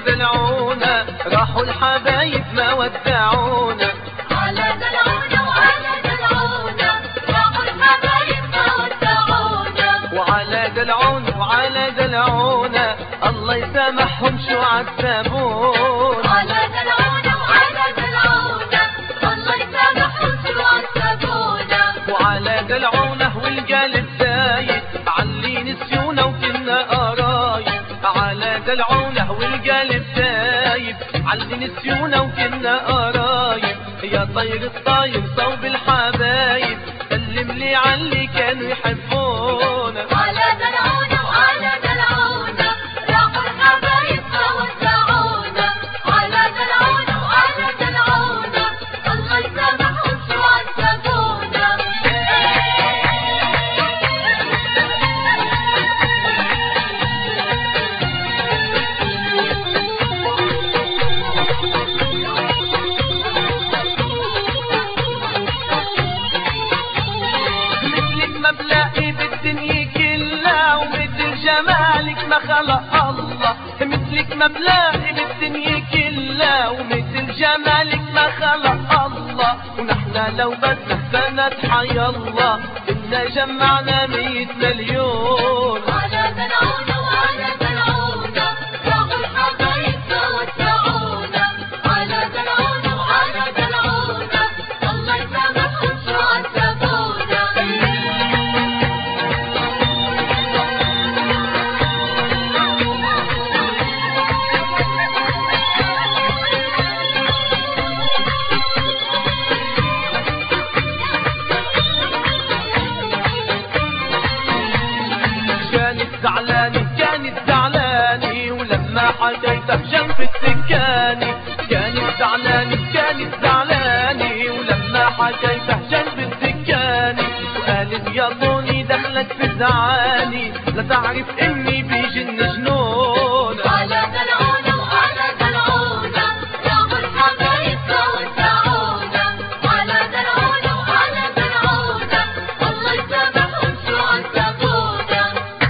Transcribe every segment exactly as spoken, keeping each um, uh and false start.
دلعونا راحوا الحبايب ما ودعونا. على دلعونا وعلى دلعونا راحوا الحبايب ما ودعونا. وعلى دلعونا وعلى دلعونا الله يسامحهم شو عذبونا. على دلعونا وعلى دلعونا الله يسامحهم شو عذبونا. وعلى دلعونا والقلب زايد علي نسيونا وكنا قرايب. على دلعونا والقلب زايد علي نسيونا وكنا قرايب. يا طير الطاير صوب الحبايب سلم لي علي كانوا يحبونا. على دلعونا وعلى دلعونا راحوا الحبايب ما ودعونا. على دلعونا وعلى دلعونا الله يسامحهم شو عذبونا. بلاقي بالدنيا كلها ومثل جمالك ما خلق الله. مثلك ما بلاقي بالدنيا كلها ومثل جمالك ما خلق الله. ونحنا لو بدنا سنة حي الله كنا جمعنا مية مليون. على دلعونا وعلى دلعونا راحوا الحبايب ما ودعونا. على دلعونا وعلى دلعونا الله يسامحهم شو عذبونا. زعلاني كانت زعلاني ولما حكيتها جنب السكاني. كانت زعلاني كانت زعلاني ولما حكيتها جنب السكاني. وقالت يا طوني دخلت في زعاني لا تعرف اني بيجن جنون. على دلعونا وعلى دلعونا راحوا الحبايب ما ودعونا. على دلعونا وعلى دلعونا الله يسامحهم شو عذبونا.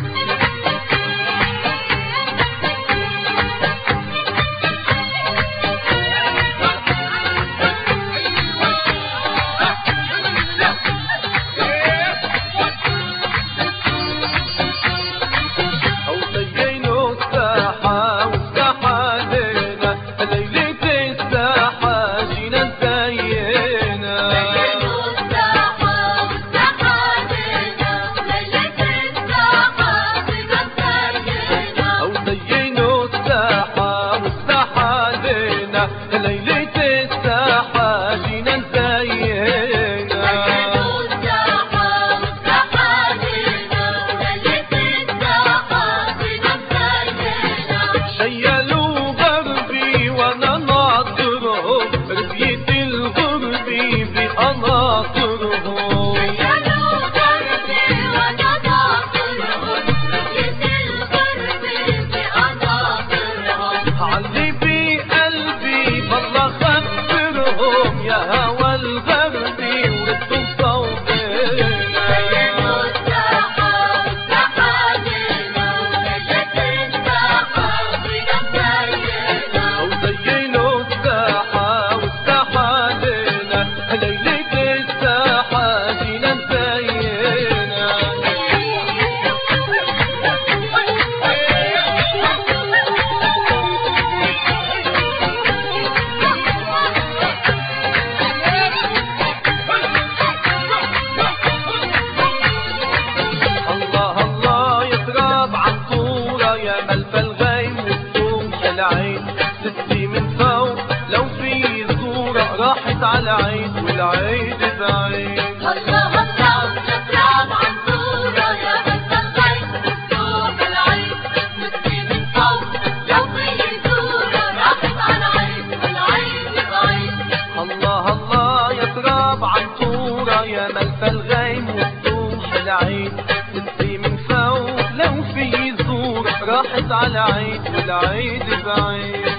على عيد والعيد بعيد. الله الله نتراب عن صورة يا بنت الخير وتشوف العيد تبكي من فوق لو في صورة راحت على عيد والعيد بعيد. الله الله يا تراب عن صورة يا ملف الغيم وفتوح العيد تبكي من فوق لو في صورة راحت على عيد والعيد بعيد.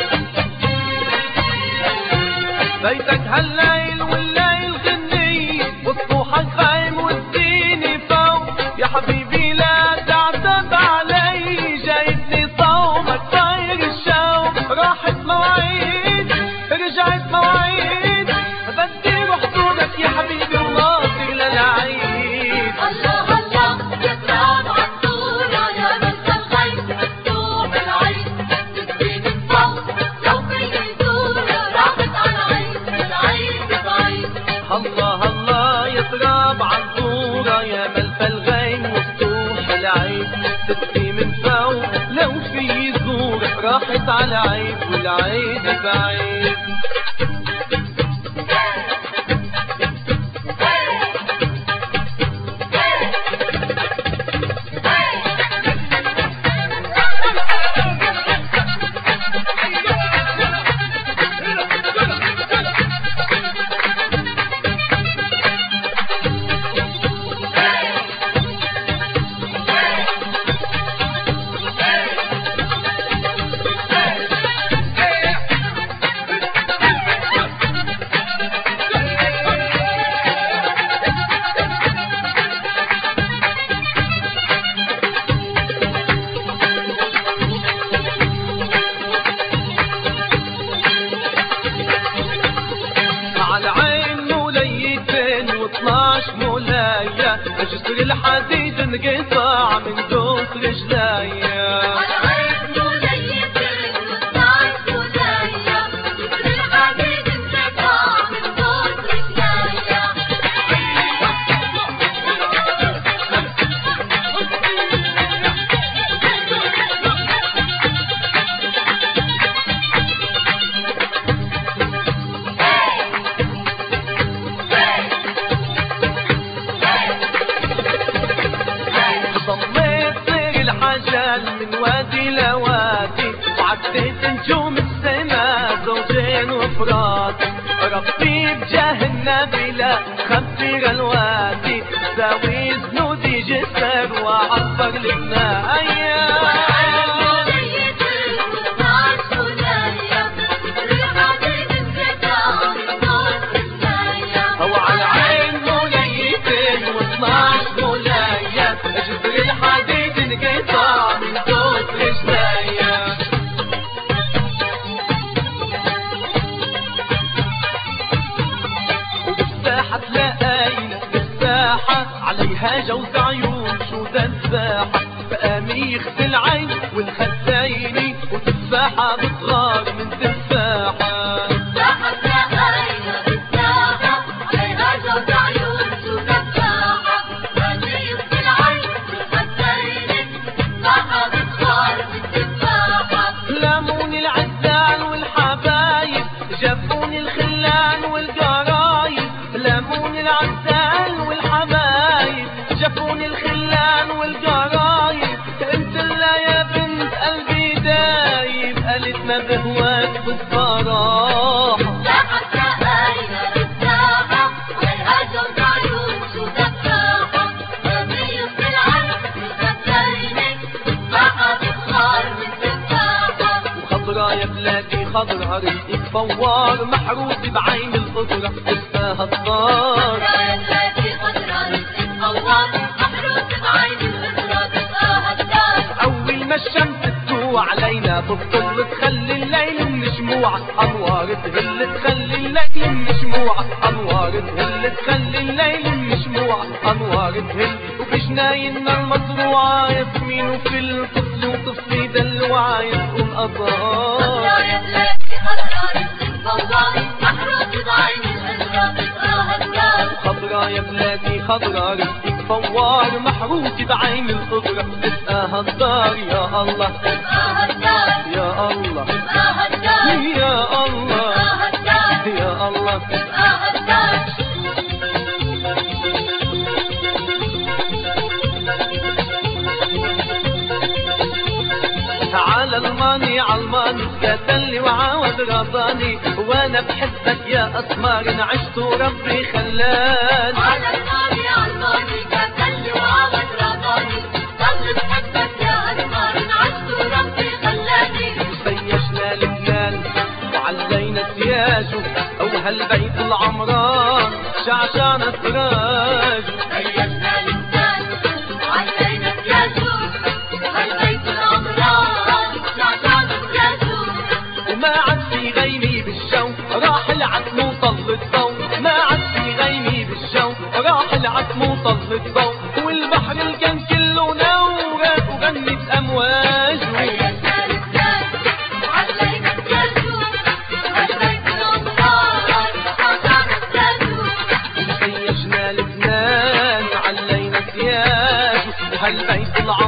بيتك هالليل والليل غنية رجعت مواعيد بدي وحدودك يا حبيبي وناطر للعيد. الله الله يطلع عالصورة يا بنت الخير مفتوح العيد تبكي من فوق لو في صورة راحت على عيد العيد بعيد. الله الله يطرب عالصورة يا ملف الغيم مفتوح العيد تبكي من فوق لو في زورة راحت على عيد والعيد بعيد. جسر الحديد انقطع من دوس رجلايا على عين موليتين وطلعت مولايا جسر الحديد انقطع من دوس رجلايا. من وادي لوادي وعديت نجوم السما زوجين وفراد ربي بجاه النبي لا خبر الوادي ساوي زنودي جسر وعبر لنا ايام. هو على عين موليتين واطناش مولايا جسر الحديد انقطع من دوس رجلايا. وبالساحة تلاقينا بالساحة عليها جوز عيون شو ذباحة فقامي يخفي العين والخدايني وتفاحة بصغار من تفاحة. لاموني العزال والحبايب جابوني الخلان والقرايب لاموني العزال والحبايب جابوني الخلان والقرايب انت لا يا بنت قلبي دايب قالت ما بهواك بالصراحة. يا بلادي خضرا رزقك فوار محروس بعين القدرة اسمها الدار. يا بلادي خضرا رزقك فوار محروس بعين القدرة اسمها الدار. أول ما الشمس تطوع علينا تفضل تخلي الليل من شموع أنوار تهل تخلي الليل من شموع أنوار تهل تخلي الليل من شموع أنوار تهل وبجناينا المزروعة ياسمين وفي الطفل وطفلي دلوعة يسقون أزهار. يا بلادي خضرا رزقك فوار محروس بعين القدرة اسمها الدار. خضرا يا بلادي خضرا رزقك فوار محروس بعين القدرة اسقاها الدار. يا الله اسمها الدار. يا الله اسمها الدار. يا الله اسمها الدار. يا الله اسمها الدار. على الماني عالماني كتلي وعاود رضاني وانا بحبك يا اسمار عشت وربي خلاني. على الماني عالماني كتلي وعاود رضاني ضل بحبك يا اسمار عشت وربي خلاني. سيشنا لبنان وعلينا سياجه او هالبيت العمران شعشان السراج. سيشنا لبنان وعلينا سياجه وهالبيت العمران شعشان السراج. وما عاد في غيمي بالشو العظيم